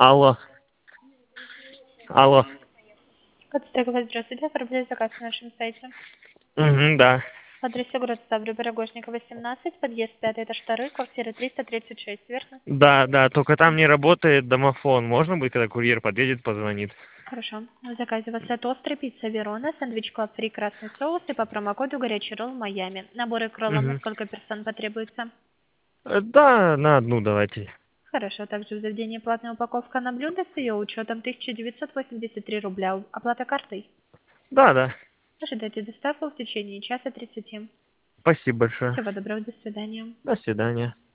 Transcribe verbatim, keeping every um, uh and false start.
Алло. Алло. Константин, здравствуйте. Оформляю заказ на нашем сайте. Угу, да. По адресу город Ставрю, Барагожника, восемнадцать, подъезд пятый, этаж второй, квартира триста тридцать шесть, верно? Да, да, только там не работает домофон. Можно будет, когда курьер подъедет, позвонит? Хорошо. В заказе у вас от острой пицца Верона, сэндвич клаб фри, красный соус и по промокоду горячий ролл Майами. Наборы кроллов на Угу. сколько персон потребуется? Да, на одну давайте. Хорошо. Также в заведении платная упаковка на блюдо с ее учетом тысяча девятьсот восемьдесят три рубля. Оплата картой. Да, да. Ожидайте доставку в течение часа тридцати. Спасибо большое. Всего доброго. До свидания. До свидания.